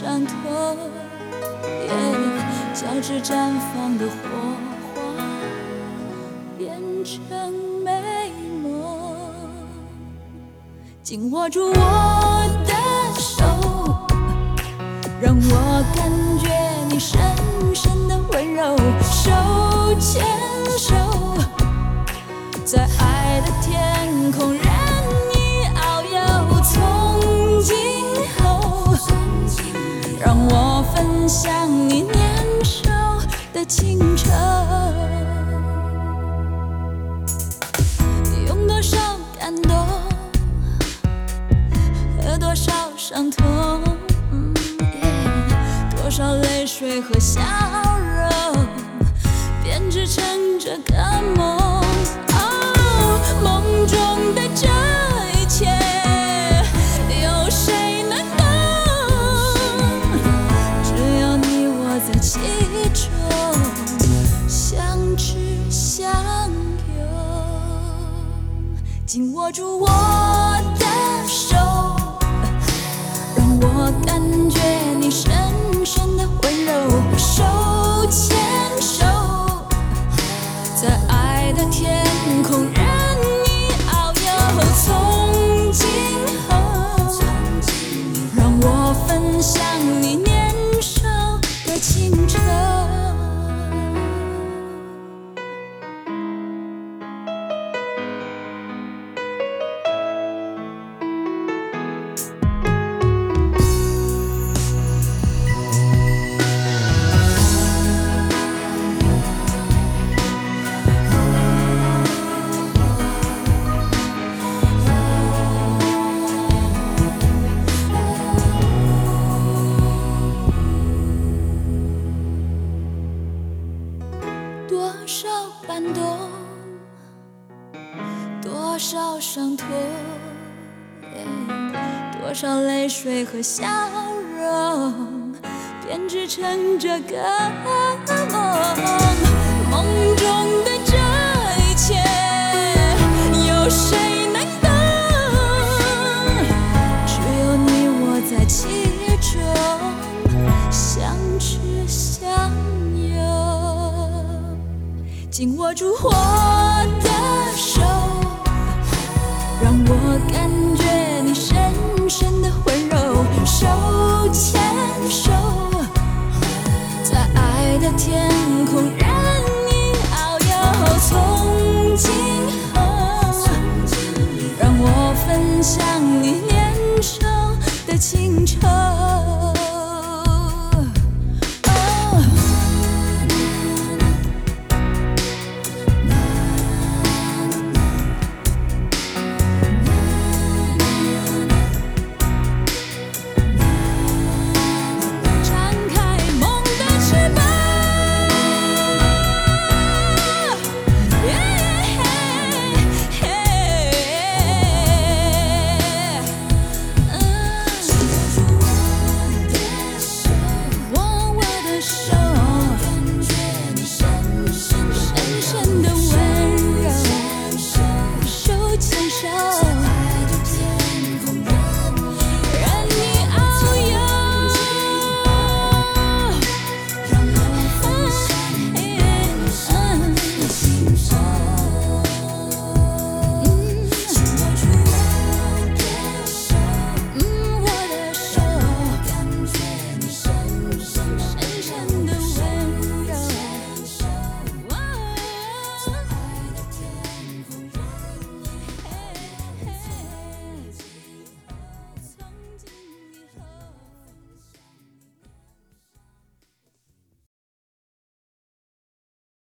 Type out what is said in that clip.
伤痛，交织绽放的火花变成美梦。紧握住我的手，让我感觉你深深的温柔，手牵手，在爱的天空任意遨游。从今后，让我分享你年少的清澈，用多少感动和多少伤痛，多少泪水和笑容，编织成这个梦。梦中的这一切，有谁能懂？只要你我在其中，相知相拥。紧握住我的手，让我感觉你深深的温柔，手牵手，在爱的天空任意遨游。从今后，让我分享你年少的清澈。多少感动，多少伤痛，多少泪水和笑容，编织成这个梦。梦中的这一切，有谁能懂？只有你我在其中，相知相拥。紧握住我的手，让我感觉你深深的温柔，手牵手，在爱的天空